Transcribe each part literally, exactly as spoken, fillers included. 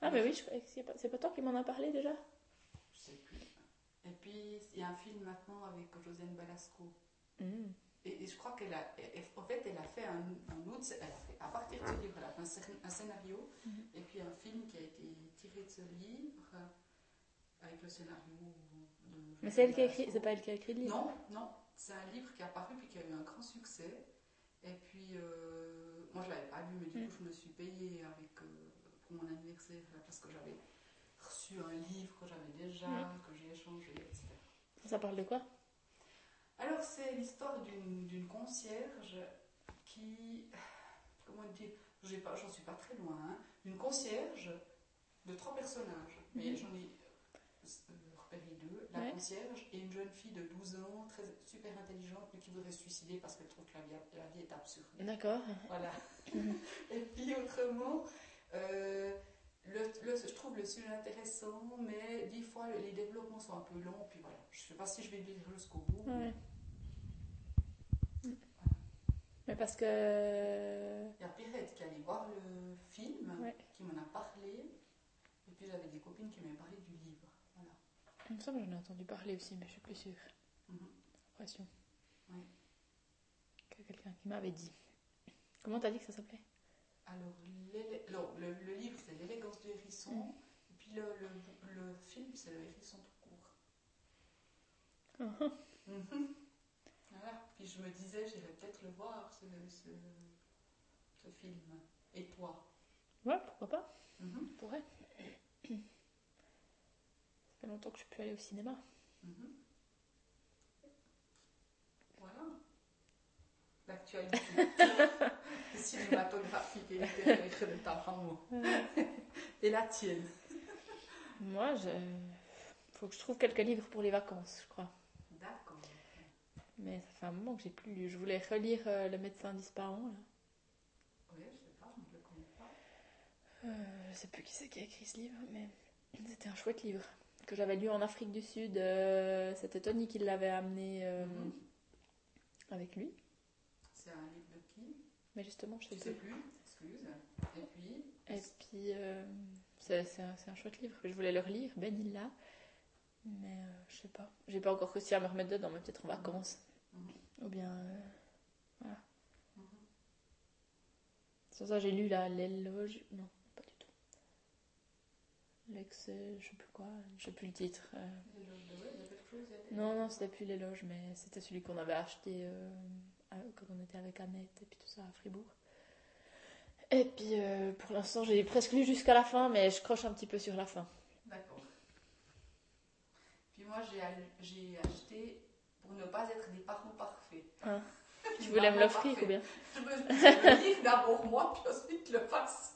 Ah, mais oui, je... c'est, pas... c'est pas toi qui m'en as parlé déjà? Je sais plus. Et puis, il y a un film maintenant avec Josiane Balasco. Mm. Et, et je crois qu'elle a, elle, en fait, elle a fait un, un autre, elle a fait, à partir de ce livre, elle a fait un, un scénario, mm-hmm. et puis un film qui a été tiré de ce livre, avec le scénario de... Mais c'est elle qui a écrit, c'est pas elle qui a écrit le livre? Non, non, c'est un livre qui est apparu puis qui a eu un grand succès. Et puis, euh, moi je l'avais pas lu, mais du mm. coup je me suis payée avec, euh, pour mon anniversaire, parce que j'avais reçu un livre que j'avais déjà, mm. que j'ai échangé, et cetera. Ça parle de quoi? Alors, c'est l'histoire d'une, d'une concierge qui, comment dire, j'ai pas, j'en suis pas très loin, hein, une concierge de trois personnages, mais mm-hmm. j'en ai euh, repéré deux, la ouais. concierge et une jeune fille de douze ans, très, super intelligente, mais qui voudrait se suicider parce qu'elle trouve que la vie, la vie est absurde. D'accord. Voilà. Et puis, autrement, euh, le, le, je trouve le sujet intéressant, mais des fois, les développements sont un peu longs, puis voilà, je sais pas si je vais lire jusqu'au bout. Ouais. Mais... Mais parce que... Il y a Pirette qui allait voir le film, ouais. qui m'en a parlé, et puis j'avais des copines qui m'avaient parlé du livre. Voilà. Il me semble que j'en ai entendu parler aussi, mais je suis plus sûre. Mm-hmm. J'ai l'impression. Oui. Que quelqu'un qui m'avait dit. Comment t'as dit que ça s'appelait? Alors, Alors le, le livre, c'est L'élégance du hérisson, mm. et puis le, le, le film, c'est Le hérisson tout court. Uh-huh. Mm-hmm. Voilà. Puis je me disais, j'irais peut-être le voir, ce, ce, ce film. Et toi? Ouais, pourquoi pas? Mm-hmm. Je pourrais. Ça fait longtemps que je suis plus allée au cinéma. Mm-hmm. Voilà. L'actualité cinématographique et littéraire de ta femme. Et la tienne? Moi, je... faut que je trouve quelques livres pour les vacances, je crois. D'accord. Mais ça fait un moment que j'ai plus lu. Je voulais relire euh, Le médecin d'Ispahan, là. Oui, je sais pas, je ne le connais pas. Euh, je sais plus qui c'est qui a écrit ce livre, mais c'était un chouette livre que j'avais lu en Afrique du Sud. Euh, c'était Tony qui l'avait amené euh, mm-hmm. avec lui. C'est un livre de qui? Mais justement, je sais, je sais plus. Excuse. Et puis Et puis, euh, c'est, c'est, un, c'est un chouette livre. Je voulais le relire, Ben il l'a. Mais euh, je sais pas. J'ai pas encore réussi à me remettre dedans, mais peut-être en vacances. Mm-hmm. Ou bien. Euh, voilà. Mm-hmm. Sans ça, j'ai lu la, l'éloge. Non, pas du tout. L'ex. Euh, je sais plus quoi. Je sais plus le titre. Euh... L'éloge de ouais, il y a quelque chose. Non, non, c'était plus l'éloge, mais c'était celui qu'on avait acheté euh, quand on était avec Annette et puis tout ça à Fribourg. Et puis euh, pour l'instant, j'ai presque lu jusqu'à la fin, mais je croche un petit peu sur la fin. D'accord. Puis moi, j'ai, j'ai acheté pour ne pas être des parents parfaits. Hein. Tu voulais me l'offrir ou bien? Je me suis dit, le livre d'abord moi, puis ensuite le passer.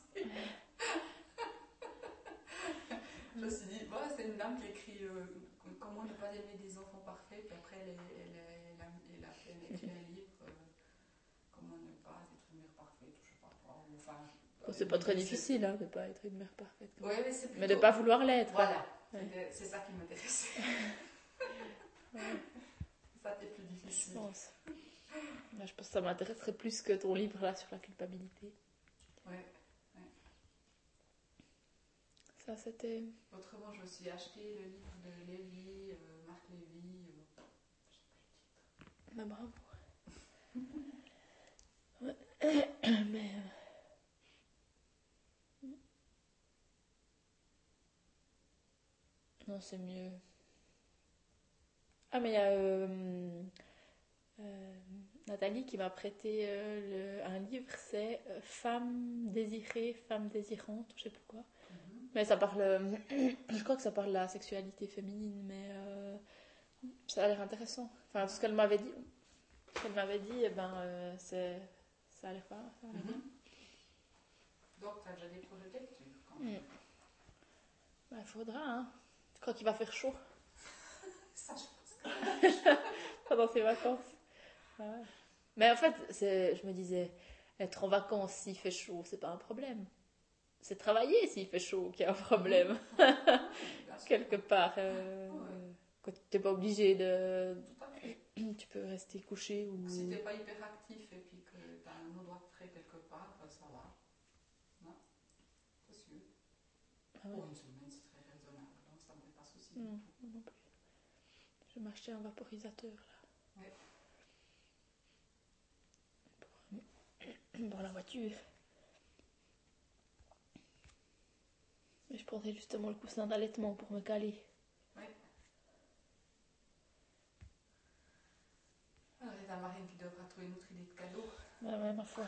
Je me suis dit, voilà, c'est une dame qui écrit euh, comment ne pas élever des enfants parfaits, puis après elle, elle, elle, elle, elle a écrit un livre euh, comment ne pas être une mère parfaite, je sais pas quoi. Enfin, oh, c'est pas très difficile hein, de ne pas être une mère parfaite. Ouais, mais, c'est plutôt... mais de ne pas vouloir l'être. Voilà, ouais. c'est ça qui m'intéressait. Ouais. Ça qui est plus difficile. Je pense. Là, je pense que ça m'intéresserait plus que ton livre là sur la culpabilité. Ouais. Ça, c'était... Autrement, je me suis acheté le livre de Lévy, euh, Marc Lévy, euh, je sais plus le titre. Bah, bravo. Mais... Euh... Non, c'est mieux. Ah, mais il y a euh, euh, Nathalie qui m'a prêté euh, le, un livre, c'est euh, Femme désirée, femme désirante, je sais plus quoi. Mais ça parle, euh, je crois que ça parle de la sexualité féminine, mais euh, ça a l'air intéressant. Enfin, tout ce qu'elle m'avait dit, ce qu'elle m'avait dit, eh ben, euh, c'est, ça a l'air pas. Ça a l'air bien. Mm-hmm. Donc, tu as déjà des projets de lecture quand même. Mm. Ben, il faudra, hein. Tu crois qu'il va faire chaud? Ça, je pense que pendant ces vacances. Ah ouais. Mais en fait, c'est, je me disais, être en vacances s'il fait chaud, c'est pas un problème. C'est travailler s'il fait chaud qu'il y a un problème. Quelque part. Euh, ouais. Tu n'es pas obligé de... Tu peux rester couché ou... Si tu n'es pas hyper actif et puis que tu as un endroit frais quelque part, ça va. Non, c'est sûr. Ah ouais. Pour une semaine, c'est très raisonnable, donc ça ne me fait pas souci. Non, moi non plus. Je vais m'acheter un vaporisateur là. Ouais. Dans la voiture. Mais je prendrai justement le coussin d'allaitement pour me caler. Ouais. Alors, il y a ta marraine qui devra trouver une autre idée de cadeau. Ouais, ouais, ma foi.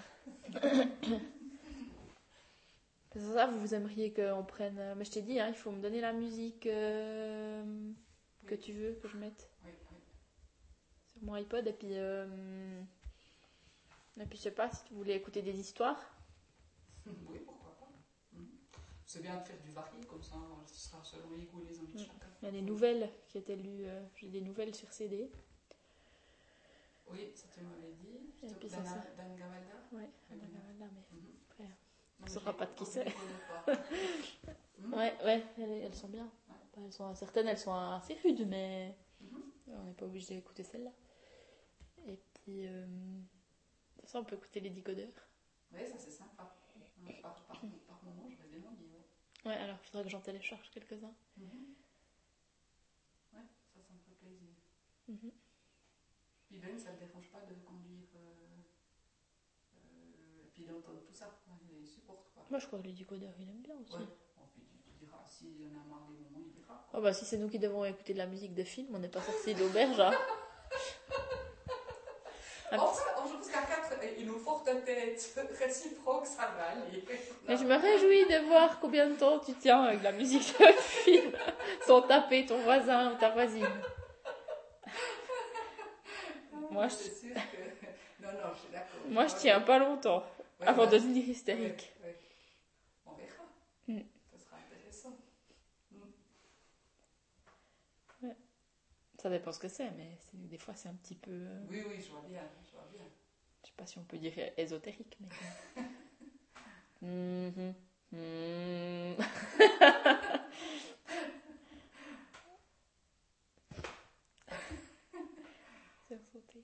C'est ça, vous, vous aimeriez qu'on prenne. euh, Mais je t'ai dit, hein, il faut me donner la musique euh, que Oui. tu veux que je mette Oui, oui. sur mon iPod. Et puis, euh, et puis je sais pas si tu voulais écouter des histoires. Oui, pourquoi pas. Mhm. C'est bien de faire du varié, comme ça, ce sera selon les goûts et les envies de Mm. chacun. Il y a des nouvelles qui étaient lues. euh, J'ai des nouvelles sur C D. Oui, ça tu m'avais dit. Et puis ça, Dan, ça. Dan Gamalda. Ouais, Oui, Anna bien. Gamalda, mais Mhm. après, Non, on mais saura je pas de qui les- c'est. je les connais pas. Mhm. Ouais, ouais, elles, elles sont bien. Ouais. Enfin, elles sont, certaines, elles sont assez rudes, mais Mhm. on n'est pas obligé d'écouter celle-là. Et puis, euh, de toute façon, on peut écouter les décodeurs. Oui, ça c'est sympa. Euh, Par, par, par moment, j'aurais bien envie. Ouais. Ouais, alors il faudra que j'en télécharge quelques-uns. Mhm. Ouais, ça, ça me fait plaisir. Mhm. Puis Ben, ça ne te dérange pas de conduire euh, euh, et puis d'entendre tout ça. Il supporte quoi. Moi, je crois que les décodeurs, il aime bien aussi. Ouais. Bon, puis tu, tu diras, s'il y en a marre des moments, il dira. Oh bah si c'est nous qui devons écouter de la musique de film, on n'est pas sortis d'auberge. Hein. Ah, Enfin, je pense qu'à quatre, une forte tête réciproque, ça va aller. mais je me réjouis de voir combien de temps tu tiens avec la musique de film sans taper ton voisin ou ta voisine. Moi, je, C'est sûr que. Non, non, je suis d'accord. moi, je tiens pas longtemps Ouais, avant bah, de devenir hystérique. ouais, ouais. On verra. Mm. Ça sera intéressant. Mm. Ouais. Ça dépend ce que c'est, mais c'est- des fois c'est un petit peu. euh, Oui, oui, je vois bien. Je vois bien. Je sais pas si on peut dire ésotérique, mais. Mhm. Mhm. C'est ressauté.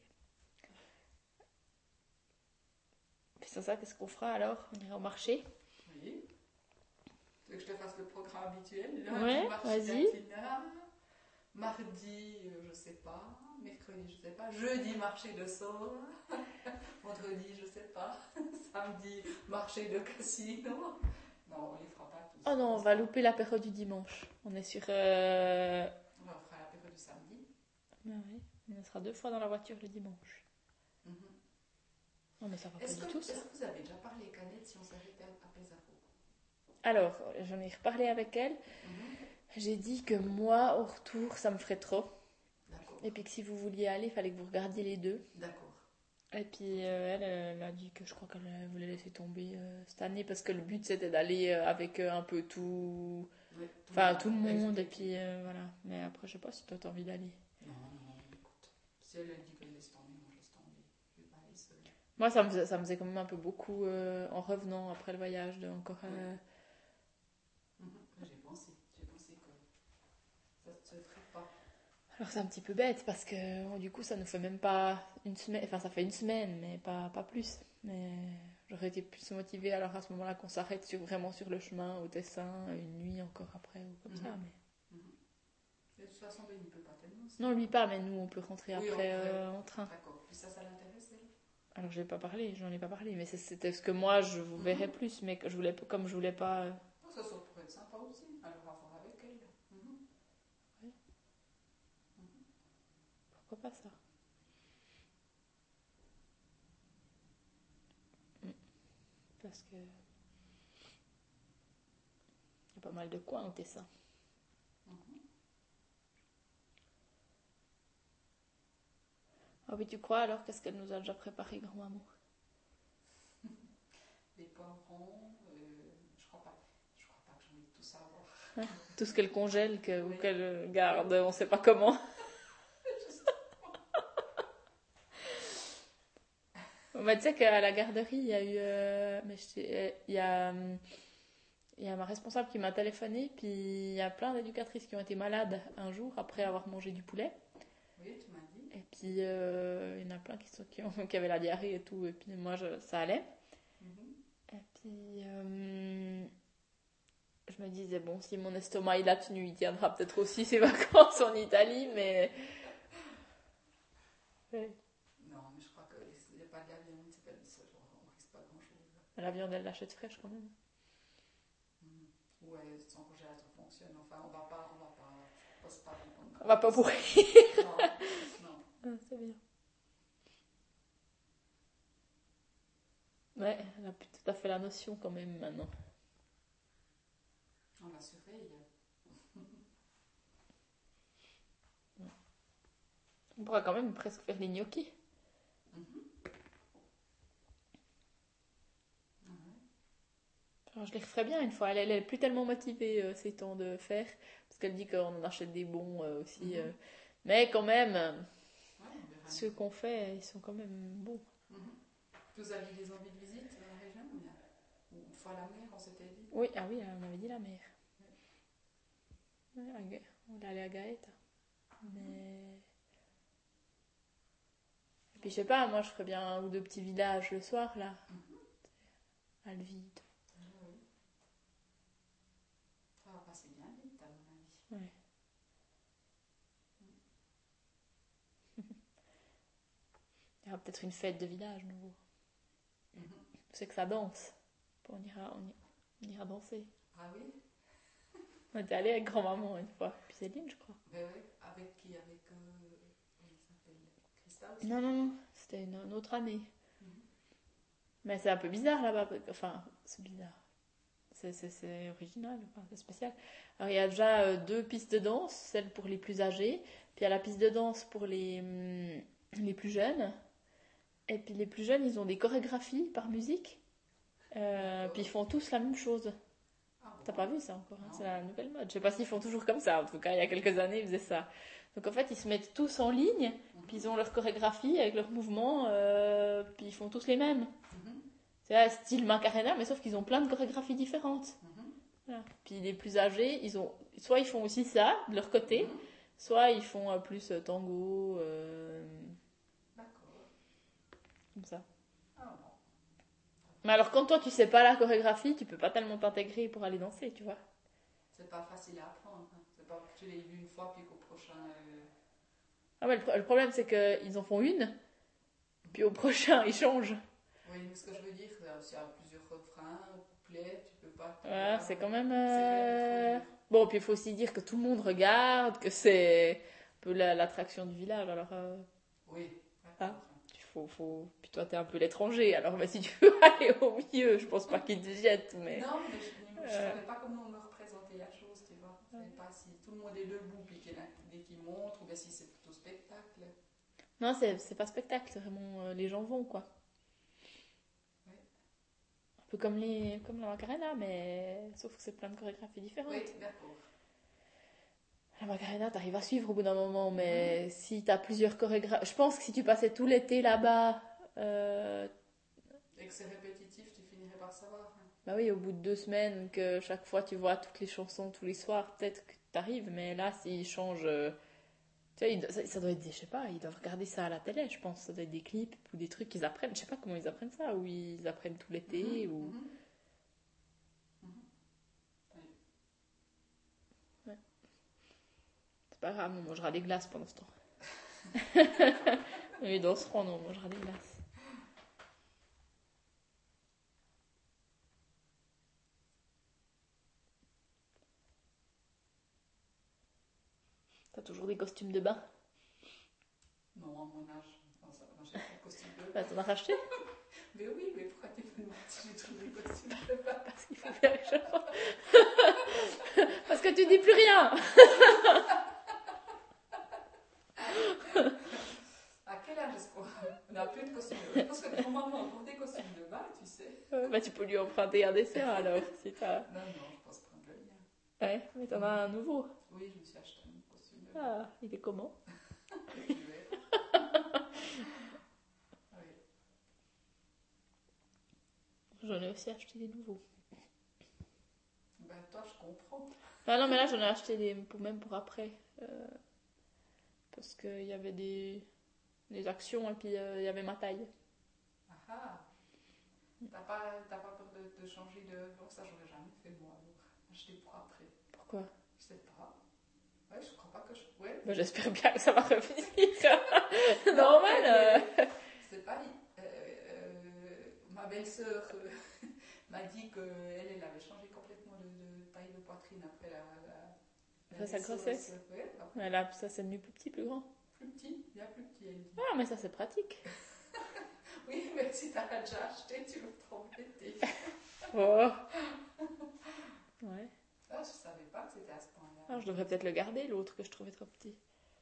Puis c'est ça, qu'est-ce qu'on fera alors? On ira au marché? Oui. Tu veux que je te fasse le programme habituel? Ouais, Lundi, marché vas-y. d'Aquina. Mardi, euh, je sais pas. Mercredi, je sais pas. Jeudi, marché de Sceaux. Vendredi, je sais pas. Samedi, marché de Cassino. Non, on les fera pas tous. Oh non, on va louper l'apéro du dimanche. On est sur. Euh... On fera l'apéro du samedi. Ah ouais, on sera deux fois dans la voiture le dimanche. Mhm. Non, mais ça va pas Est-ce du que, tout ça. est-ce que vous avez déjà parlé, Canette, si on s'arrêtait à Pesaro? Alors, j'en ai reparlé avec elle. Mhm. J'ai dit que moi, au retour, ça me ferait trop. D'accord. Et puis que si vous vouliez aller, il fallait que vous regardiez les deux. D'accord. Et puis euh, elle, elle a dit que je crois qu'elle euh, voulait laisser tomber euh, cette année parce que le but c'était d'aller euh, avec euh, un peu tout, Oui, enfin tout le avec monde toute et l'équipe. puis euh, voilà. Mais après je sais pas si toi t'as envie d'aller. Non, non, écoute. Si elle dit qu'elle laisse tomber, moi je laisse tomber. Je vais pas aller seule. Moi ça me faisait, ça me faisait quand même un peu beaucoup euh, en revenant après le voyage de encore. Euh... Mhm. J'ai pensé. J'ai pensé que ça ne se ferait pas. Alors c'est un petit peu bête parce que bon, du coup ça nous fait même pas une semaine, enfin ça fait une semaine mais pas, pas plus. Mais j'aurais été plus motivée alors à ce moment-là qu'on s'arrête sur, vraiment sur le chemin au Tessin une nuit encore après ou comme Mhm. ça. Mais... Mhm. De toute façon, Ben, il ne peut pas tellement. Non lui pas, mais nous on peut rentrer Oui, après on pourrait. euh, en train. D'accord. Puis ça, ça l'intéresse, elle? Alors j'ai pas parlé, j'en ai pas parlé, mais c'est- c'était ce que moi je vous verrais plus, mais que je voulais, comme je voulais pas. euh, Oh, ça, ça pourrait être sympa aussi. Alors, à voir avec elle. Mhm. Pourquoi pas ça? Mm. Parce que il y a pas mal de coins au Tessin. Mhm. Ah oui, tu crois alors qu'est-ce qu'elle nous a déjà préparé, grand-maman? Les poivrons, euh, je crois pas. Je crois pas que j'ai envie de tout savoir. Tout ce qu'elle congèle que, ou Oui. qu'elle garde, on sait pas comment. Bah, tu sais qu'à la garderie, il y a eu. euh, mais je sais- euh, il y a. hum, Il y a ma responsable qui m'a téléphoné, puis il y a plein d'éducatrices qui ont été malades un jour après avoir mangé du poulet. Oui, tu m'as dit. Et puis euh, il y en a plein qui, sont, qui, ont, qui avaient la diarrhée et tout, et puis moi je, ça allait. Mhm. Et puis euh, je me disais, bon, si mon estomac il a tenu, il tiendra peut-être aussi ses vacances en Italie, mais... Ouais. Non, mais je crois que les, les pâtes de la viande, c'est pas ça, genre, on risque pas grand-chose. La viande, elle l'achète fraîche quand même. Mm. Ouais, son congélateur fonctionne. Enfin, on va pas, on va pas, je pense pas qu'on On va pas pourrir. Non, non. Ah, c'est bien. Ouais, elle a plus tout à fait la notion quand même maintenant. On la surveille. On pourra quand même presque faire les gnocchis. Mm-hmm. Alors, je les referai bien une fois. Elle, elle est plus tellement motivée euh, ces temps de faire. Parce qu'elle dit qu'on en achète des bons euh, aussi. Mm-hmm. euh. Mais quand même, euh, Ouais, on verra. ceux qu'on fait, ils sont quand même bons. Mm-hmm. Vous aviez des envies de visite dans la région? Ou une fois la mer, on s'était dit? Oui, ah oui, on m'avait dit la mer. Ouais, à Ga- on est allé à Gaëta. Mais... Et puis je sais pas, moi je ferais bien un ou deux petits villages le soir là. Mm-hmm. Alvide. Oui. Ça va passer bien vite, à mon avis. Ouais. Il y aura peut-être une fête de village nouveau. Mm-hmm. C'est que ça danse. On ira, on, y- on ira danser. Ah oui? On était allé avec grand-maman une fois. Puis Céline, je crois. Ben oui, avec qui? Avec, euh, comment il s'appelle? Christa aussi? Non, non, non. C'était une, une autre année. Mm-hmm. Mais c'est un peu bizarre là-bas. Enfin, c'est bizarre. C'est, c'est, c'est original, enfin, c'est spécial. Alors il y a déjà euh, deux pistes de danse, celle pour les plus âgés, puis il y a la piste de danse pour les, hum, les plus jeunes. Et puis les plus jeunes, ils ont des chorégraphies par musique. Euh, puis ils font tous la même chose. Ah bon? T'as pas vu ça encore, hein? Non. C'est la nouvelle mode. Je sais pas s'ils font toujours comme ça. En tout cas, il y a quelques années, ils faisaient ça. Donc en fait, ils se mettent tous en ligne, puis ils ont leur chorégraphie avec leurs mouvements, euh, puis ils font tous les mêmes. Mm-hmm. C'est là, style Macarena, mais sauf qu'ils ont plein de chorégraphies différentes. Mm-hmm. Voilà. Puis les plus âgés, ils ont, soit ils font aussi ça de leur côté, Mm-hmm. soit ils font euh, plus euh, tango, euh, D'accord. comme ça. Ah bon. Mais alors quand toi tu sais pas la chorégraphie, tu peux pas tellement t'intégrer pour aller danser, tu vois. C'est pas facile à apprendre. Hein. C'est pas que tu l'aies vu une fois puis qu'au prochain. Euh... Ah ouais, le, pro- le problème c'est qu'ils en font une, puis au prochain ils changent. Oui, mais ce que je veux dire, c'est y a plusieurs refrains, couplets, tu peux pas. te- Ouais, c'est quand même. C'est quand euh, même trop dur. Bon, puis il faut aussi dire que tout le monde regarde, que c'est un peu la- l'attraction du village. Alors, euh, Oui. Ah. D'accord. il faut, faut... Puis toi, t'es un peu l'étranger. Alors, bah, si tu veux aller au milieu, je pense pas qu'ils te jettent, mais. Non, mais je ne Euh. savais pas comment me représenter la chose, tu vois. Je savais pas si tout le monde est debout puis qu'il y en a dès qu'il montre ou bien si c'est plutôt spectacle. Non, c'est, c'est pas spectacle, c'est vraiment. euh, les gens vont, quoi. Ouais. Un peu comme, les... comme la Macarena, mais. Sauf que c'est plein de chorégraphies différentes. Oui, d'accord. La Macarena, t'arrives à suivre au bout d'un moment, mais si t'as plusieurs chorégraphes. Je pense que si tu passais tout l'été là-bas. euh, Et que c'est répétitif, tu finirais par savoir. Hein. Bah oui, au bout de deux semaines, que chaque fois tu vois toutes les chansons tous les soirs, peut-être que t'arrives, mais là, s'ils changent. euh, Tu vois, ils do- ça, ça doit être des. Je sais pas, ils doivent regarder ça à la télé, je pense. Ça doit être des clips ou des trucs qu'ils apprennent. Je sais pas comment ils apprennent ça, ou ils apprennent tout l'été, Mhm, ou. mhm. Mhm. Oui. C'est pas grave, on mangera des glaces pendant ce temps. Ils danseront, non, on mangera des glaces. T'as toujours des costumes de bain? Non, à mon âge, non, ça, moi j'ai pas de costume de bain. Bah, t'en as racheté? Mais oui, mais pourquoi tu me demandes si j'ai trouvé des costumes de bain? Parce qu'il faut faire les choses. Parce que tu dis plus rien. À quel âge est-ce qu'on on n'a plus de costumes de bain? Parce que normalement, on porte des costumes de bain, tu sais. Euh, Bah, tu peux lui emprunter un dessert alors, si t'as. Non, non, je pense prendre le mien. Ouais, mais t'en as un nouveau. Oui, je me suis acheté un costume de bain. Ah, il est comment? Je vais. Oui. J'en ai aussi acheté des nouveaux. Ben, toi, je comprends. Ah non, mais là, j'en ai acheté des pour, même pour après. Euh, parce qu'il y avait des, des actions et puis euh, il y avait ma taille. Ah ah. T'as pas, t'as pas peur de, de changer de. Bon, ça, j'aurais jamais fait moi. Alors. acheter pour après. Pourquoi? Je sais pas. Ouais, je crois pas que je. Ouais. Ben, j'espère bien que ça va revenir. Non, Normal. mais- euh. C'est pas. Euh, euh, ma belle-sœur euh, m'a dit qu'elle, elle avait changé complètement de, de taille de poitrine après la. la, la Après sa naissance. grossesse. Ouais, après, Ouais, là, ça c'est devenu plus petit, plus grand. plus petit, bien plus petit, elle dit. Ah, mais ça c'est pratique. Oui, mais si t'as déjà acheté, tu vas t'embêter. Oh. Ouais. Ah, je savais pas que c'était à ce point-là. Alors, je devrais peut-être le garder, l'autre que je trouvais trop petit.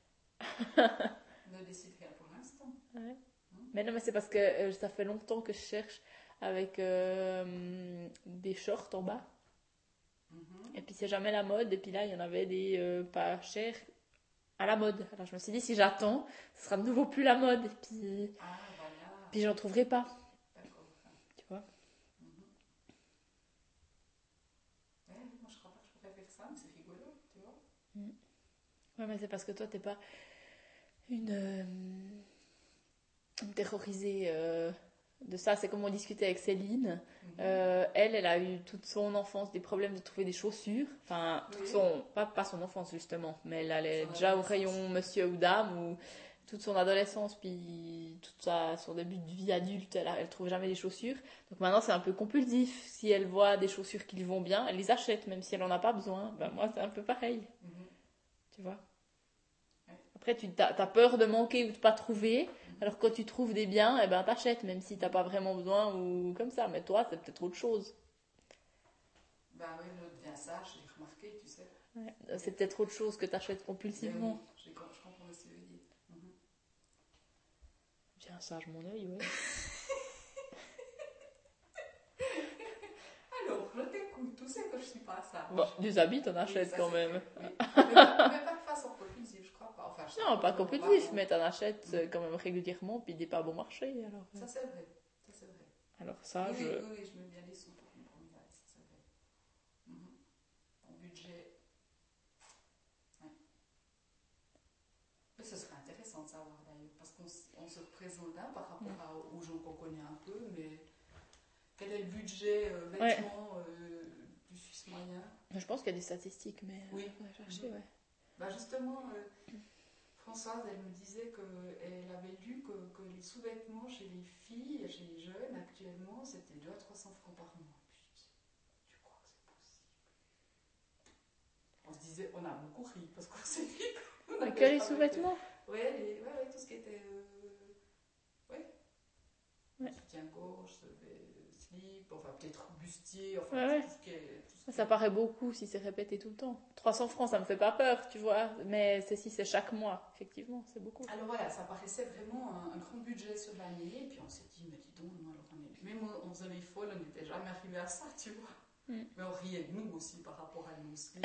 Ne décide rien pour l'instant. Ouais. Mais non, mais c'est parce que euh, ça fait longtemps que je cherche avec euh, des shorts en bas. Mm-hmm. Et puis c'est jamais la mode. Et puis là, il y en avait des euh, pas chers à la mode. Alors je me suis dit, si j'attends, ce sera de nouveau plus la mode. Et puis, Ah, voilà. puis j'en trouverai pas. D'accord. Tu vois. Mm-hmm. Ouais, moi je crois pas que je pourrais faire ça, mais c'est rigolo, tu vois. Mm. Ouais, mais c'est parce que toi, t'es pas une, euh, une terrorisée euh, de ça. C'est comme on discutait avec Céline. Mm-hmm. Euh, elle, elle a eu toute son enfance des problèmes de trouver des chaussures. Enfin, toute Oui. son, pas, pas son enfance justement, mais elle allait Son déjà au adolescence. rayon monsieur ou dame, ou toute son adolescence, puis tout sa, son début de vie adulte, elle, a- elle trouve jamais des chaussures. Donc maintenant, c'est un peu compulsif. Si elle voit des chaussures qui lui vont bien, elle les achète, même si elle en a pas besoin. Ben, moi, c'est un peu pareil. Mm-hmm. Tu vois. Ouais. Après, tu as, t'as peur de manquer ou de pas trouver. Alors quand tu trouves des biens, eh ben t'achètes, même si t'as pas vraiment besoin ou comme ça. Mais toi, c'est peut-être autre chose. Bah oui, l'autre bien ça, j'ai remarqué, tu sais. Ouais. C'est peut-être autre chose que t'achètes Mais compulsivement. oui, je, je comprends ce que tu veux dire. Mm-hmm. J'ai un sage mon œil, ouais. Alors, je t'écoute, tu sais que je suis pas ça. Bon, des habits, t'en Oui, achètes ça, quand c'est même. vrai, oui. mais, pas, mais pas de façon compulsive, je crois pas. Enfin, je sais Non, pas non, compulsif, pas, mais t'en achètes Mm. euh, quand même régulièrement, puis des pas bon marché. Alors, euh. Ça, c'est vrai. Ça, c'est vrai. alors ça, oui, je... oui, oui, je mets bien les sous pour une promenade, ça, c'est vrai. Mm-hmm. Mon budget. Ouais. Mais ce serait intéressant de savoir d'ailleurs, parce qu'on s- on se représente hein, par rapport Mm. à, aux gens qu'on connaît un peu, mais quel est le budget euh, vêtements euh, du Suisse moyen? Je pense qu'il y a des statistiques, mais Oui. euh, faudrait chercher, ouais. Bah justement, euh, Françoise, elle me disait qu'elle avait lu que, que les sous-vêtements chez les filles, chez les jeunes actuellement, c'était deux à trois cents francs par mois. Puis je dis, tu crois que c'est possible? On se disait, on a beaucoup ri parce qu'on s'est dit qu'on Mais avait que les jamais sous-vêtements? fait- Ouais, les- ouais, ouais, tout ce qui était. Euh, ouais. Ouais. Soutien-gorge, euh, slip, enfin peut-être bustier, enfin Ouais, ouais. tout ce qui est. Tout ce qui Ça est- paraît beaucoup si c'est répété tout le temps. trois cents francs, ça me fait pas peur, tu vois. Mais c'est si c'est chaque mois, effectivement, c'est beaucoup. Alors voilà, ça paraissait vraiment un, un grand budget sur l'année, et puis on s'est dit, mais dis donc, nous, alors on est, même on, on faisait les folles, on n'était jamais arrivé à ça, tu vois. Mm. Mais on riait de nous aussi par rapport à nous aussi.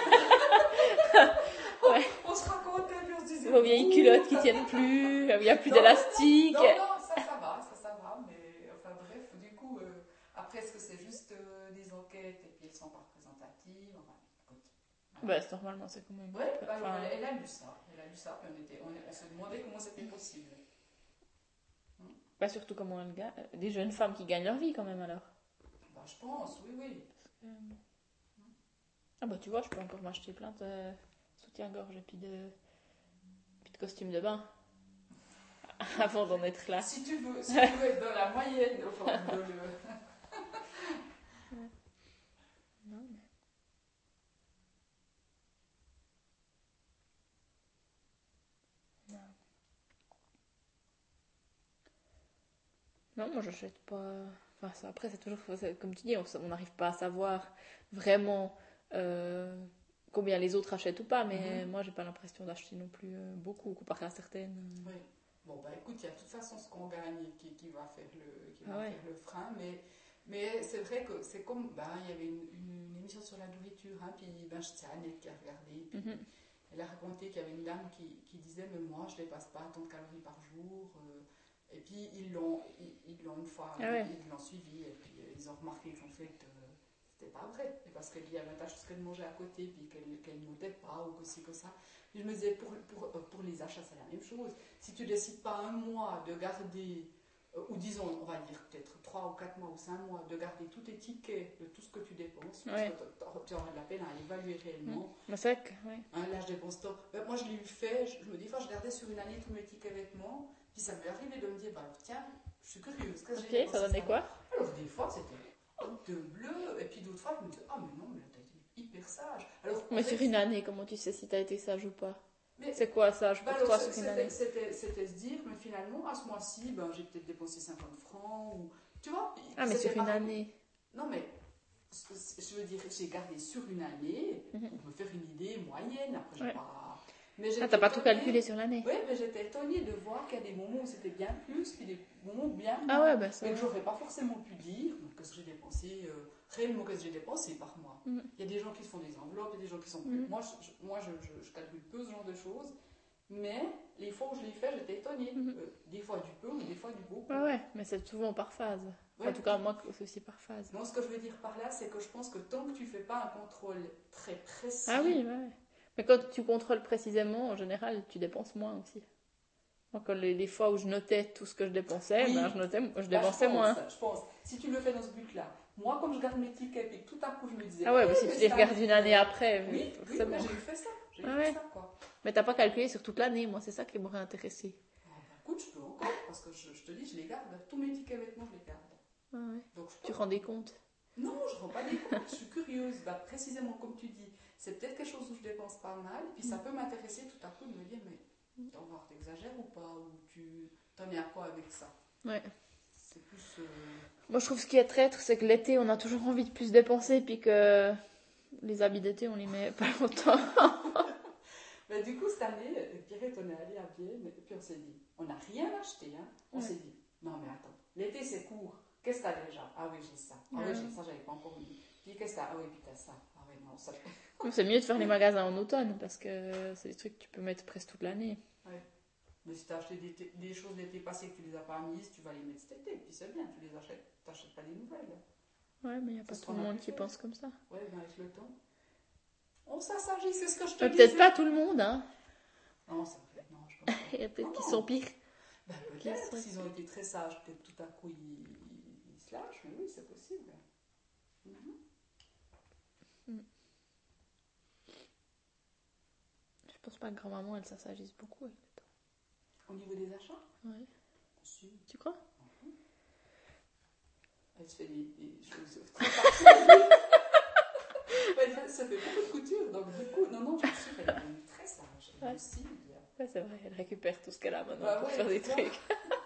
Ouais. on, on se racontait, puis on se disait. Vos vieilles ouh, culottes qui ça- tiennent plus, il n'y a plus Non, d'élastique. Non, non, ça, ça va, ça, ça va, mais enfin bref, du coup, euh, après, est-ce que c'est juste euh, des enquêtes et puis elles sont pas représentatives? Enfin, écoute. Bah, c'est- normalement, c'est quand même. Ouais, bah, alors, Enfin, elle, elle a lu ça, elle a lu ça, puis on, était, on, on se demandait comment c'était possible. pas surtout comment elles gagnent. Des jeunes femmes qui gagnent leur vie quand même alors. Bah, je pense, oui, oui. Euh, Ah bah tu vois, je peux encore m'acheter plein de soutien-gorge et puis de, puis de costumes de bain avant d'en être là. Si tu veux, si tu veux être dans la moyenne, enfin, de le... Non, mais... non. Non, moi j'achète pas. Enfin, ça, après, c'est toujours. c'est- Comme tu dis, on on n'arrive pas à savoir vraiment euh, combien les autres achètent ou pas, mais Mhm. moi j'ai pas l'impression d'acheter non plus euh, beaucoup comparé à certaines. Oui. Bon, bah écoute, il y a de toute façon ce qu'on gagne qui, qui va faire le, qui Ah va ouais. faire le frein, mais, mais c'est vrai que c'est comme, ben, il y avait une, une, une émission sur la nourriture, hein, puis ben, c'est Annette qui a regardé, puis Mhm. elle a raconté qu'il y avait une dame qui, qui disait, mais moi je dépasse pas tant de calories par jour, euh, et puis ils l'ont, ils, ils l'ont une fois, Ah ouais. ils l'ont suivi, et puis euh, ils ont remarqué qu'en fait, euh, c'était pas vrai, et parce qu'il y avait un tas de choses qu'elle mangeait à côté, puis qu'elle qu'elle notait pas, ou que ci, que ça. Et je me disais, pour, pour, pour les achats, c'est la même chose. Si tu décides pas un mois de garder euh, ou disons, on va dire peut-être trois ou quatre mois ou cinq mois, de garder tous tes tickets de tout ce que tu dépenses, Ouais. parce que tu auras de la peine à évaluer réellement. Mmh. Mais c'est vrai que, ouais. Hein, là, je dépense tant. Ben, moi, je l'ai eu fait, je, je me dis, enfin, je gardais sur une année tous mes tickets vêtements, puis ça m'est arrivé de me dire, bah, alors, tiens, je suis curieuse, qu'est-ce que j'ai Ok, ça donnait quoi? Alors, des fois, c'était de bleu, et puis d'autres fois, je me disais, ah, mais non, mais là, t'as été hyper sage. Alors, Mais en sur fait, une année, comment tu sais si t'as été sage ou pas? mais, C'est quoi sage bah, pour alors, toi c'est- sur une c'était, année? c'était, c'était se dire, mais finalement, à ce mois-ci, ben, j'ai peut-être dépensé cinquante francs, ou. Tu vois? Ah, mais c'était sur une pas- année. Non, mais. Je veux dire, j'ai gardé sur une année Mhm. pour me faire une idée moyenne. Après, j'ai Ouais. pas. Mais Ah, j'étais t'as pas tout étonnée. calculé sur l'année? Oui, mais j'étais étonnée de voir qu'il y a des moments où c'était bien plus, puis des moments bien moins. Ah ouais, bah ça. Mais que j'aurais pas forcément pu dire donc, qu'est-ce que j'ai dépensé, euh, réellement qu'est-ce que j'ai dépensé par mois. Mm. Il y a des gens qui se font des enveloppes, il y a des gens qui sont plus. Mm. Moi, je, je- moi je, je- je calcule peu ce genre de choses, mais les fois où je l'ai fait, j'étais étonnée. Mm. Euh, des fois du peu ou des fois du beaucoup. Ouais, ouais, mais c'est souvent par phase. Ouais. En tout cas, moi, c'est aussi par phase. Non, ce que je veux dire par là, c'est que je pense que tant que tu fais pas un contrôle très précis. Ah oui, ouais. Mais quand tu contrôles précisément, en général, tu dépenses moins aussi. Moi, quand les, les fois où je notais tout ce que je dépensais, Oui. ben, je, notais, je Bah, dépensais je pense, moins. Je pense. Si tu le fais dans ce but-là, moi, comme je garde mes tickets et que tout à coup je me disais. Ah ouais, eh, mais si mais tu les ça regardes arrive, une année euh, après, Oui, oui, forcément. mais j'ai fait ça. J'ai Ah fait ouais. ça, quoi. Mais t'as pas calculé sur toute l'année, moi, c'est ça qui m'aurait intéressé. Ah, bah, écoute, je peux encore, parce que je, je te dis, je les garde. Tous mes tickets vêtements, je les garde. Ah ouais. Donc, je Tu peux- rends des comptes? Non, je ne rends pas des comptes, je suis curieuse. Bah, précisément comme tu dis, c'est peut-être quelque chose où je dépense pas mal, puis ça peut m'intéresser tout à coup de me dire, mais t'en voir, t'exagères ou pas, ou tu t'en es à quoi avec ça? Ouais. C'est plus. euh, Moi, je trouve ce qui est traître, c'est que l'été, on a toujours envie de plus dépenser, puis que les habits d'été, on les met pas longtemps. Mais du coup, cette année, Pierrette, on est allé à Vienne, et puis on s'est dit, on n'a rien acheté, hein. On Ouais. s'est dit, non mais attends, l'été c'est court, qu'est-ce que t'as déjà? Ah oui, j'ai ça. Ah oui, Ouais. j'ai ça, j'avais pas encore mis. Puis qu'est-ce que t'as? Ah oui, puis t'as ça. Ah oui, non, ça. Donc, c'est mieux de faire les magasins en automne, parce que c'est des trucs que tu peux mettre presque toute l'année. Mais si t'as acheté des, t- des choses l'été passé que tu les as pas mises, tu vas les mettre cet été, puis c'est bien, tu les achètes, t'achètes pas des nouvelles. Ouais, mais il n'y a pas C'est ce tout qu'on le a monde pu qui faire. pense comme ça. Ouais, ben avec le temps. On s'assagit, c'est ce que je te Mais disais. peut-être pas tout le monde, hein. Non, c'est vrai, non, je pense pas. Il y a peut-être Non, qui non. sont pires. Ben, Qui peut-être, sont- s'ils ont été très sages, peut-être tout à coup ils, ils se lâchent, mais oui, c'est possible. Mhm. Je pense pas que grand-maman, elle s'assagisse beaucoup avec le temps. Au niveau des achats, Ouais. si. Tu crois? Elle se fait des, des choses très particulières. Elle fait- ça fait beaucoup de couture, donc du coup, non, non, je suis sûre qu'elle est devenue très sage. Elle Ouais. aussi. Ouais, c'est vrai, elle récupère tout ce qu'elle a maintenant Bah pour ouais, faire des tu vois. trucs.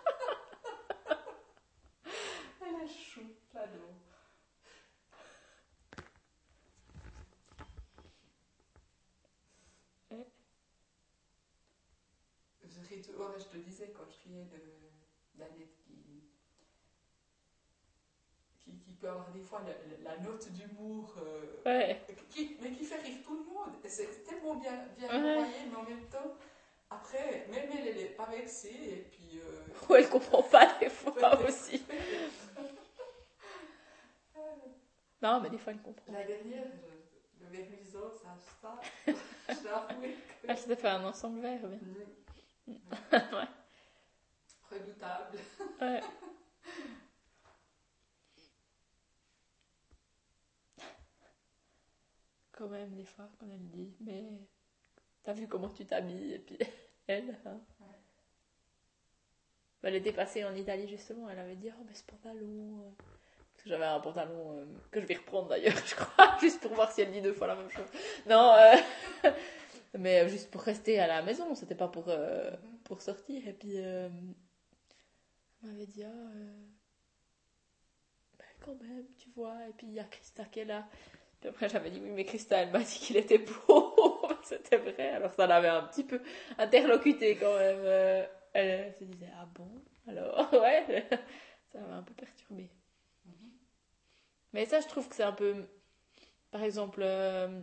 Elle est chou, j'adore. Ouais. Je, ris tout- ouais, je te disais quand je riais de d'Annette qui, qui, qui peut avoir des fois la, la note d'humour, euh, Ouais. qui, mais qui fait rire tout le monde. Et c'est tellement bien, bien Ouais. envoyé, mais en même temps, après, même elle, elle n'est pas vexée, et puis. Euh, Ou elle comprend pas des fois aussi. Non, mais des fois elle comprend. La dernière, je- le vermisor, ça ça, je dois avouer que. Elle s'était fait un ensemble vert, bien. Mm. Ouais. Redoutable. Ouais. Quand même, des fois, quand elle dit, mais t'as vu comment tu t'habilles? Et puis elle, hein. Ouais. Bah, l'été passé en Italie, justement, elle avait dit, oh, mais ce pantalon. euh, Parce que j'avais un pantalon euh, que je vais reprendre d'ailleurs, je crois, juste pour voir si elle dit deux fois la même chose. Non, euh, mais euh, juste pour rester à la maison, c'était pas pour, euh, pour sortir. Et puis, euh, elle m'avait dit, ah, euh, ben, quand même, tu vois. Et puis, il y a Christa qui est là. Puis après, j'avais dit, oui, mais Christa, elle m'a dit qu'il était beau. C'était vrai. Alors, ça l'avait un petit peu interlocuté quand même. Euh, elle, elle se disait, ah bon? Alors, ouais, ça m'avait un peu perturbée. Mais ça, je trouve que c'est un peu... Par exemple, euh,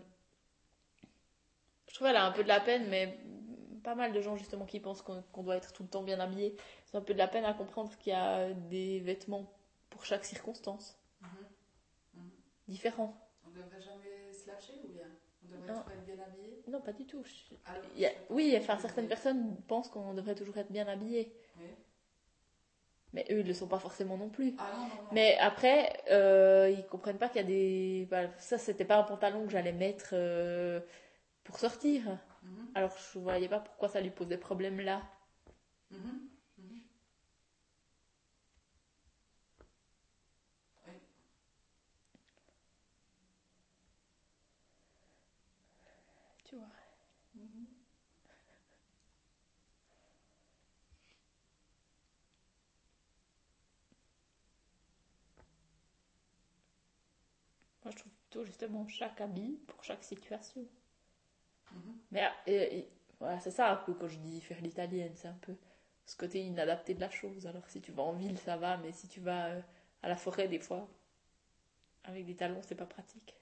je trouve qu'elle a un peu de la peine, mais pas mal de gens, justement, qui pensent qu'on, qu'on doit être tout le temps bien habillé. C'est un peu de la peine à comprendre qu'il y a des vêtements pour chaque circonstance. Mhm. Mhm. Différents. On ne devrait jamais se lâcher ou bien? On devrait Non. toujours être bien habillé? Non, pas du tout. Je- Alors, il y a- je sais pas. Oui, enfin, certaines personnes pensent qu'on devrait toujours être bien habillé. Oui. Mais eux, ils le sont pas forcément non plus. Ah non, non, non. Mais après, euh, ils comprennent pas qu'il y a des... Bah, ça, c'était pas un pantalon que j'allais mettre euh, pour sortir. Mhm. Alors, je voyais pas pourquoi ça lui posait problème là. Mhm. Mhm. Oui. Tu vois. Mhm. Moi, je trouve plutôt justement chaque habit pour chaque situation. Mhm. Mais ah, et- et- voilà, c'est ça un peu quand je dis faire l'italienne, c'est un peu ce côté inadapté de la chose. Alors, si tu vas en ville, ça va, mais si tu vas euh, à la forêt, des fois, avec des talons, c'est pas pratique.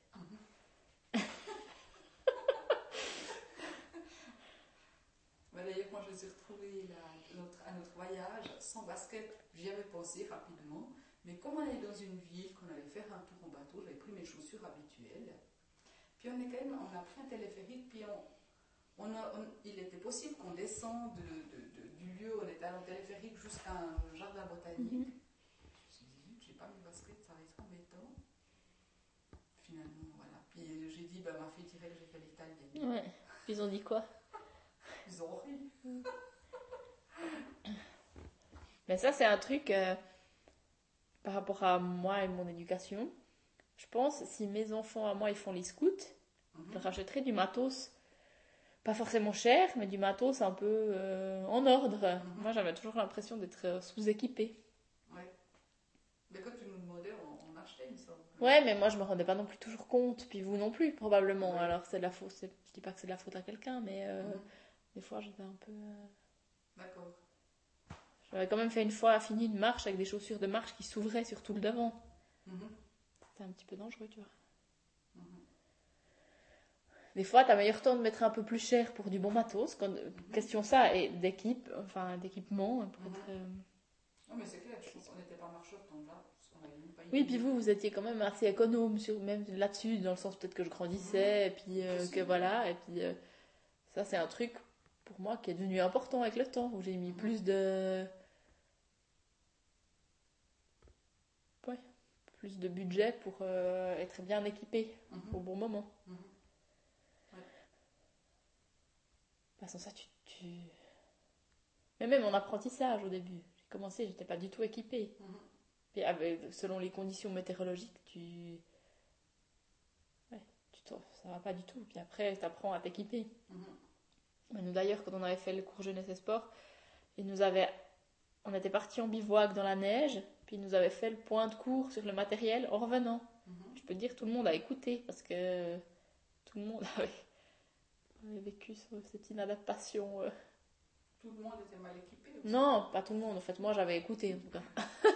Bah, d'ailleurs, moi, je me suis retrouvée là, à, notre, à notre voyage sans basket. J'y avais pensé rapidement. Mais comme on est dans une ville, qu'on allait faire un tour en bateau, j'avais pris mes chaussures habituelles. Puis on, est quand même, on a pris un téléphérique, puis on, on a, on, il était possible qu'on descende de, de, de, du lieu où on était allé en téléphérique jusqu'à un jardin botanique. Mhm. Je me suis dit, j'ai pas mes baskets, ça va être embêtant. Finalement, voilà. Puis j'ai dit, bah, ma fille dirait que j'ai fait l'italienne. Ouais. Ils ont dit quoi? Ils ont ri. Mais ça, c'est un truc euh, par rapport à moi et mon éducation. Je pense, si mes enfants à moi, ils font les scouts, Mhm. je leur achèterais du matos. Pas forcément cher, mais du matos un peu euh, en ordre. Mhm. Moi, j'avais toujours l'impression d'être euh, sous-équipée. Ouais. Mais quand tu nous demandais, on, on achetait, il me semble. Ouais, mais moi, je me rendais pas non plus toujours compte. Puis vous non plus, probablement. Ouais. Alors, c'est de la faute. c'est- Je dis pas que c'est de la faute à quelqu'un, mais euh, Mhm. des fois, j'étais un peu. euh, D'accord. J'avais quand même fait une fois fini une marche avec des chaussures de marche qui s'ouvraient sur tout le devant. Mhm. C'était un petit peu dangereux, tu vois. Mhm. Des fois, t'as meilleur temps de mettre un peu plus cher pour du bon matos. Quand... Mhm. Question ça, et d'équipe, enfin d'équipement. Pour Mhm. être, euh, Non, mais c'est clair, je pense qu'on n'était pas marcheurs tant là, parce qu'on n'avait même pas Oui, idée. puis vous, vous étiez quand même assez économe sur, même là-dessus, dans le sens peut-être que je grandissais, et puis euh, que voilà, et puis euh, ça c'est un truc pour moi qui est devenu important avec le temps, où j'ai mis Mhm. plus de, ouais, plus de budget pour euh, être bien équipé Mhm. au bon moment. Mhm. Ouais. Bah, sans ça, tu, tu... Mais même en apprentissage au début, j'ai commencé, j'étais pas du tout équipée. Mhm. Puis avec- selon les conditions météorologiques, tu... Ouais, tu t'en- ça va pas du tout. Puis après, tu apprends à t'équiper. Mhm. Mais nous d'ailleurs, quand on avait fait le cours jeunesse et sport, ils nous avaient... on était partis en bivouac dans la neige, puis ils nous avaient fait le point de cours sur le matériel en revenant. Mhm. Je peux te dire, tout le monde a écouté parce que tout le monde avait, avait vécu ce- cette inadaptation. euh. Tout le monde était mal équipé aussi. Non, pas tout le monde. En fait, moi, j'avais écouté en tout cas.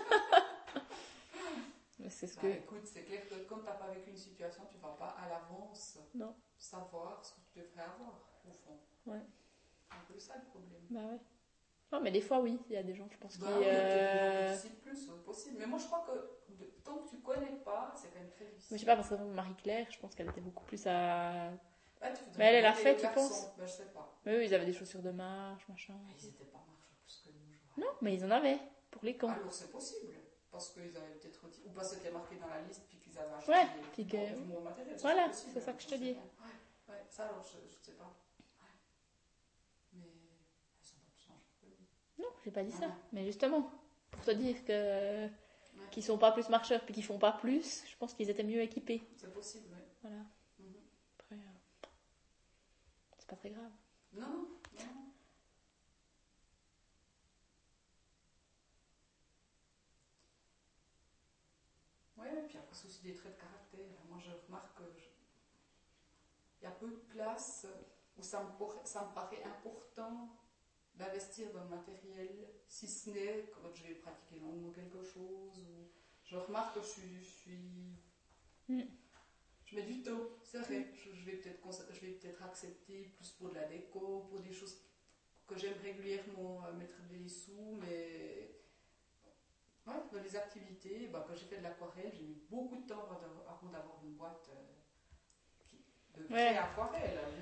Mais c'est ce Bah, que. écoute, c'est clair que quand tu n'as pas vécu une situation, tu ne vas pas à l'avance Non. savoir ce que tu devrais avoir, au fond. Ouais. C'est un peu ça le problème. Bah ouais. Non, mais des fois, oui, il y a des gens, je pense, Bah qui. oui, il y a peut-être des gens qui euh, décident plus, euh, possible. Mais moi, je crois que de- tant que tu connais pas, c'est quand même très difficile. Mais je sais pas, parce que Marie-Claire, je pense qu'elle était beaucoup plus à. Ah, tu voudrais Mais elle, elle a demander fait, aux tu garçons. penses? Bah, je sais pas. Oui, oui, ils avaient des chaussures de marche, machin. Mais ils n'étaient pas marcheurs plus que nous, je vois. Non, mais ils en avaient pour les camps. Alors c'est possible, parce qu'ils avaient peut-être dit, ou parce que c'était marqué dans la liste, puis qu'ils avaient acheté Ouais, du, puis du, que- du bon matériel. Ça, Voilà, possible, c'est ça que je te sais dis. pas. Ouais, ouais, ça alors je ne sais pas. Ouais. Mais elles sont pas plus marcheurs que nous. Non, j'ai pas dit ça. Ouais. Mais justement, pour te dire que Ouais. qu'ils sont pas plus marcheurs puis qu'ils font pas plus, je pense qu'ils étaient mieux équipés. C'est possible, oui. Voilà. Mhm. Après, euh, c'est pas très grave. Non, non, non. Oui, puis après c'est aussi des traits de caractère. Moi je remarque que je- il y a peu de place où ça me, pour- ça me paraît important d'investir dans le matériel, si ce n'est quand je vais pratiquer longuement quelque chose. Ou... Je remarque que je suis. Je, suis... Mm. je mets du temps, c'est vrai. Je, je vais peut-être cons- je vais peut-être accepter plus pour de la déco, pour des choses que j'aime régulièrement euh, mettre des sous, mais. Ouais, dans les activités, bah, quand j'ai fait de l'aquarelle, j'ai mis beaucoup de temps avant d'avoir, avant d'avoir une boîte euh, qui- de vraie Ouais. aquarelle. Mais attends,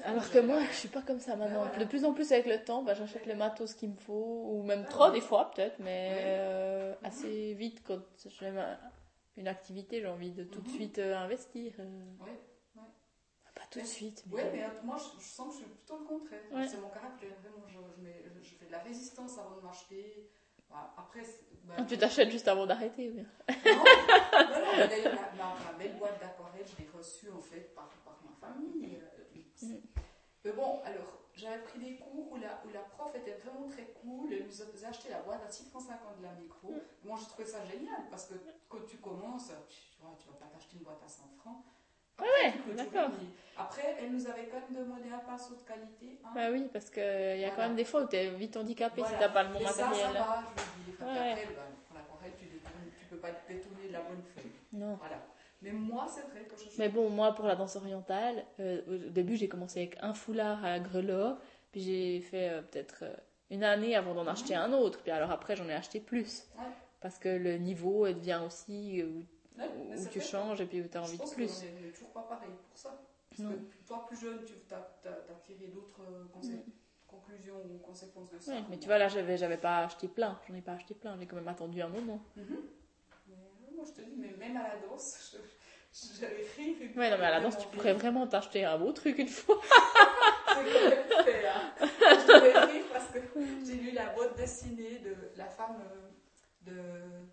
Alors que j'avais moi, la- je suis pas comme ça maintenant. Ben voilà. De plus en plus avec le temps, bah, j'achète le matos qu'il me faut, ou même trop ouais. des fois peut-être, mais Ouais. euh, Mhm. assez vite quand j'aime un- une activité, j'ai envie de tout de Mhm. suite euh, investir. euh. Ouais, ouais. Pas tout de Mais- suite, mais... Ouais, mais euh, moi je, je sens que je suis plutôt le contraire. Ouais. C'est mon caractère, vraiment. Je, je, mets- je- je fais de la résistance avant de m'acheter. Voilà. Après, c'est- ben, Ah, tu t'achètes juste avant d'arrêter, ou bien. Non, non, non, mais d'ailleurs, ma, ma, ma belle boîte d'aquarelle, je l'ai reçue en fait par, par ma famille. euh, Mm. Mais bon, alors, j'avais pris des cours où la, où la prof était vraiment très cool. Elle nous a faisait acheter la boîte à six francs cinquante de la micro. Moi, j'ai trouvé ça génial parce que quand tu commences, tu vois, tu vas pas t'acheter une boîte à cent francs. Après, Ouais, tu peux tout d'accord. gagner. Après, elle nous avait quand même demandé un pinceau de qualité. Hein. Bah oui, parce qu'il y a Voilà. quand même des fois où t'es vite handicapé Voilà. si t'as pas le bon Et ça, matériel. ça va, je me dis. Enfin, Ouais. Après, ben, pour l'aquarelle, tu détournes, tu peux pas détourner de la bonne feuille. Non. Voilà. Mais moi, c'est vrai que je Mais bon, moi, pour la danse orientale, euh, au début, j'ai commencé avec un foulard à grelot, puis j'ai fait euh, peut-être euh, une année avant d'en acheter un autre, puis alors après, j'en ai acheté plus. Ouais. Parce que le niveau elle devient aussi euh, où, Ouais, mais où c'est tu vrai. changes et puis où tu as Je envie de pense plus. qu'on est- on n'est toujours pas pareil pour ça. Parce Non. que toi, plus jeune, tu as, tiré d'autres euh, consé- Mm. conclusions ou conséquences de ça. Ouais, mais tu vois, là, j'avais, j'avais pas acheté plein, j'en ai pas acheté plein, j'ai quand même attendu un moment. Mhm. Mais, euh, moi, je te dis, mais même à la danse, je- j'avais ri. une Ouais, non, mais à la fois, danse, tu vraiment pourrais ri. vraiment t'acheter un beau truc une fois. C'est quand même fait, hein. Je devais rire parce que j'ai lu la bande dessinée de la femme euh, de.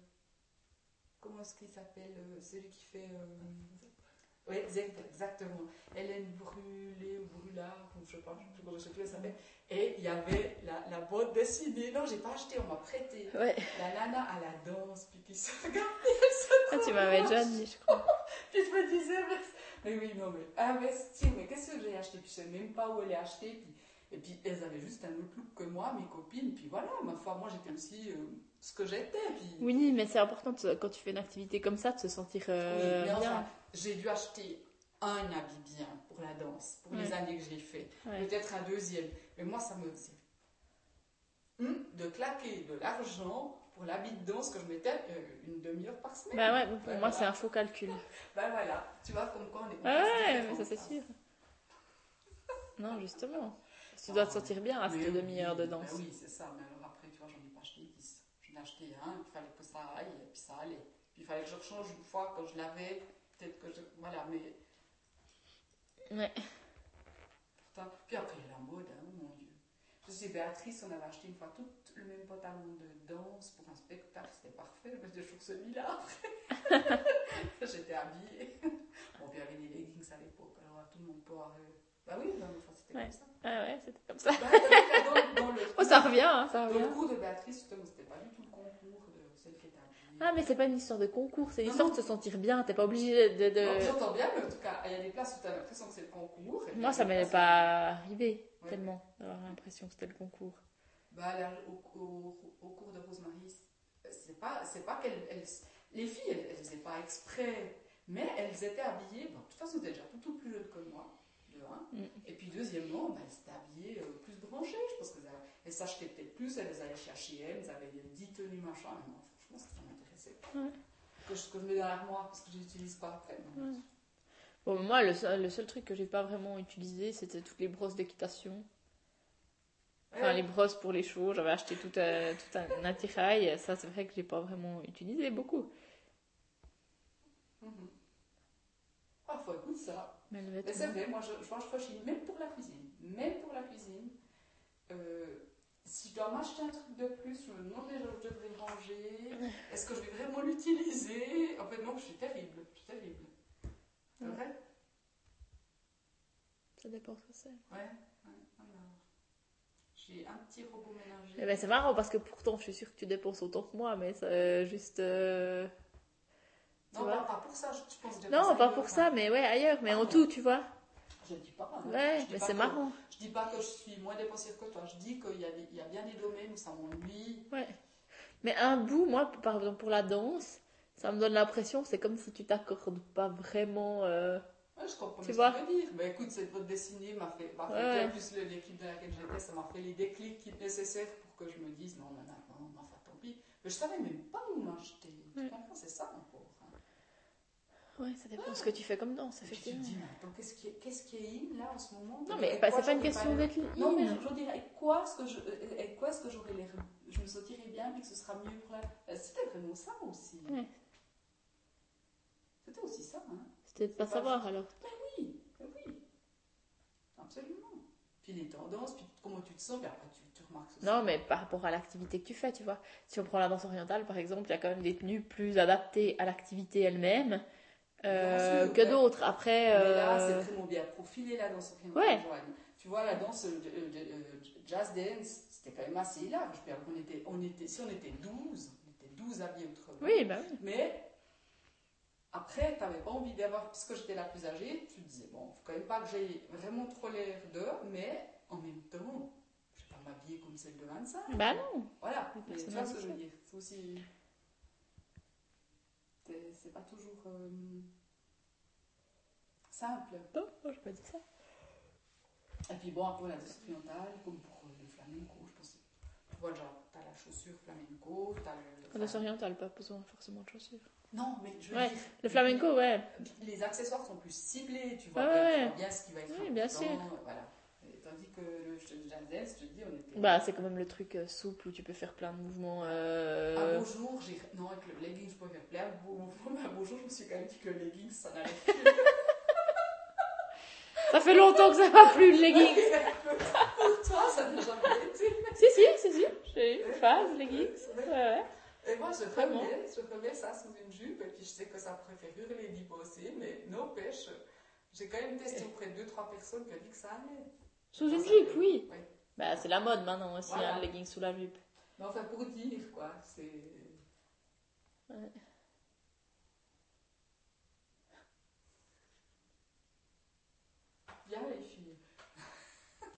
Comment est-ce qu'il s'appelle euh, celui qui fait. Euh... Oui, exactement. Hélène Brûlé ou Brûlard, ou je sais pas, je sais plus comment je sais plus elle s'appelle. Et il y avait la, la bande dessinée. Non, j'ai pas acheté, on m'a prêté. Ouais. La nana à la danse, puis qui se regardait, elle se Ah, tu m'avais déjà dit, je crois. Puis je me disais, mais, mais oui, non, mais investir, mais qu'est-ce que j'ai acheté? Puis je sais même pas où elle est achetée. Puis, et puis elles avaient juste un autre look que moi, mes copines. Puis voilà, ma foi, moi j'étais aussi euh, ce que j'étais. Puis... Oui, mais c'est important de se- quand tu fais une activité comme ça de se sentir euh, oui, mais bien. enfin, j'ai dû acheter un habit bien pour la danse, pour les Ouais. années que j'ai fait. Ouais. Peut-être un deuxième. Mais moi, ça me faisait hum, de claquer de l'argent pour l'habit de danse que je mettais euh, une demi-heure par semaine. Bah ouais, pour Ben moi, voilà. c'est un faux calcul. Ben voilà, tu vois, comme quoi on est. on Ah pense ouais, différent, mais ça c'est ça. sûr. Non, justement. Parce que tu dois te sentir bien à Mais cette oui, demi-heure de ben danse. oui, c'est ça. Mais alors après, tu vois, j'en ai pas acheté dix. J'en ai acheté un, il fallait que ça aille, et puis ça allait. Puis il fallait que je rechange une fois quand je l'avais. Peut-être que je. Voilà, mais. Ouais. Putain. Puis après, il y a la mode, hein, mon Dieu. Je sais, Béatrice, on avait acheté une fois tout le même pantalon de danse pour un spectacle, c'était parfait. Je me disais toujours celui-là après. J'étais habillée. Bon, puis il y avait des leggings à l'époque, alors tout le monde peut avoir. Bah oui, non, mais enfin, c'était Ouais. comme ça. Ah ouais, c'était comme ça. Bah, dans, dans le, Oh, ça revient, hein, ça dans revient. le cours de Béatrice, justement, c'était pas du tout le concours de celle qui était habillée. Ah, mais c'est pas une histoire de concours, c'est une Non, histoire non. de se sentir bien. T'es pas obligé de. de- Non, j'entends bien, mais en tout cas, il y a des places où tu as l'impression que c'est le concours. et puis Moi, il y a ça des m'est places où- pas arrivé Ouais. tellement d'avoir l'impression que c'était le concours. Bah, là, au, au, au cours de Rosemary, c'est pas, c'est pas qu'elles. elles- les filles, elles, elles faisaient pas exprès, mais elles étaient habillées. Bon, de toute façon, elles étaient déjà tout, tout plus jeunes que moi, de un. Mm. Et puis, deuxièmement, bah, elles étaient habillées euh, plus branchées. Je pense qu'elles avaient- elles s'achetaient peut-être plus, elles allaient chez H et M, elles avaient des dix tenues, machin. Mais non, franchement, ça ne m'intéressait pas. Ouais. Que je, que je mets dans l'armoire parce que je n'utilise pas après. non. Ouais. Bon, moi, le seul, le seul truc que j'ai pas vraiment utilisé, c'était toutes les brosses d'équitation. Enfin, Ouais. les brosses pour les chevaux, j'avais acheté tout, euh, tout un attirail. Ça, c'est vrai que j'ai pas vraiment utilisé beaucoup. Mhm. Ah, faut écouter ça. Mais le Mais c'est vêtement. vrai, moi je, je, moi, je rechigne, même pour la cuisine. Même pour la cuisine. Euh, si je dois m'acheter un truc de plus, je me demande déjà où je devrais le ranger. Est-ce que je vais vraiment l'utiliser? En fait, non, je suis terrible. Je suis terrible. C'est Ouais. vrai? Ça dépend ce que c'est. Ouais. ouais. Alors, j'ai un petit robot ménager. Eh ben, c'est marrant parce que pourtant, je suis sûre que tu dépenses autant que moi, mais c'est juste. euh, tu non, vois. pas, pas pour ça, je, je pense que j'ai Non, fait pas ailleurs, pour hein. ça, mais ouais, ailleurs, mais en Ah, tout, tu vois. Je dis pas. Hein. Ouais, Je dis mais pas c'est que- marrant. Je dis pas que je suis moins dépensière que toi. Je dis qu'il y, a des- il y a bien des domaines où ça m'ennuie. Ouais. Mais un bout, moi, par exemple, pour la danse, ça me donne l'impression, c'est comme si tu t'accordes pas vraiment. euh, Ouais, je comprends Tu ce vois. que tu veux dire. Mais écoute, cette bande dessinée m'a fait, m'a fait Ouais. en plus le- l'équipe dans laquelle j'étais, ça m'a fait les déclics qui- nécessaires pour que je me dise non, non, non, non, enfin tant pis. Mais je savais même pas où m'acheter. Tu Ouais. comprends, c'est ça mon pauvre. Hein. Ouais, ça dépend de ce que tu fais comme danse, Et puis tu te effectivement. dis, mais attends, qu'est-ce qui, est, qu'est-ce qui est in là en ce moment? Non, mais Et bah, quoi, c'est pas une j'aurais question l'air- d'être in. Non, mais je, je dirais, et quoi est-ce que je, et quoi est-ce que j'aurais l'air, je me sentirais bien, puis que ce sera mieux pour la. Euh, C'était vraiment ça aussi. Ouais. C'était aussi ça, hein. C'était de pas C'est pas savoir juste- alors. Oui, mais oui, absolument. Puis les tendances, puis comment tu te sens, puis après tu, tu remarques ça. Non, mais par rapport à l'activité que tu fais, tu vois. Si on prend la danse orientale, par exemple, il y a quand même des tenues plus adaptées à l'activité elle-même euh, Bien sûr, que ouais. d'autres. Après, Mais là, euh, c'est vraiment bien profilé la danse orientale, Ouais. Joanne. Tu vois, la danse euh, de- euh, de- euh, jazz dance, c'était quand même assez large. Puis alors, on était, on était, si on était douze, on était douze habillés autrement. oui, bah oui. Mais après, tu n'avais pas envie d'avoir, puisque j'étais la plus âgée, tu te disais, bon, faut quand même pas que j'aie vraiment trop l'air d'heure, mais en même temps, je ne vais pas m'habiller comme celle de vingt-cinq. Bah non. Voilà, Mais mais tu personne vois n'a ce que dit je veux ça. dire. C'est aussi. C'est, c'est pas toujours euh, simple. Non, non, j'ai pas dit ça. Et puis bon, après la danse orientale, comme pour euh, le flamenco, je pense. Tu vois, genre, t'as la chaussure flamenco, t'as le. La danse orientale, pas besoin forcément de chaussures. Non, mais je veux Ouais, dire. le flamenco, ouais. Les, les accessoires sont plus ciblés, tu vois, Ouais, bien, ouais. tu vois bien ce qui va être Oui, bien important, sûr. voilà. Et tandis que le jazz dance, je te dis, on était. Bah, c'est quand même le truc euh, souple où tu peux faire plein de mouvements. Euh... Un beau jour, j'ai. Non, avec le legging, je pouvais faire plein de beaux mouvements, mais un beau jour, je me suis quand même dit que le legging, ça n'allait plus. Ça fait longtemps que ça va plus, le legging. Pour toi, ça n'a jamais été. Si, si, si, si. J'ai une phase, leggings. Ouais, ouais. Et moi, je Vraiment. remets, je remets ça sous une jupe, et puis je sais que ça pourrait faire hurler d'y bosser, mais n'empêche, j'ai quand même testé auprès de deux trois personnes qui ont dit que ça allait. Sous une Ça, jupe, ça- oui. Ouais. Bah, c'est la mode maintenant aussi, Voilà. hein, le legging sous la jupe. Mais enfin, pour dire, quoi, c'est. Ouais. Bien, les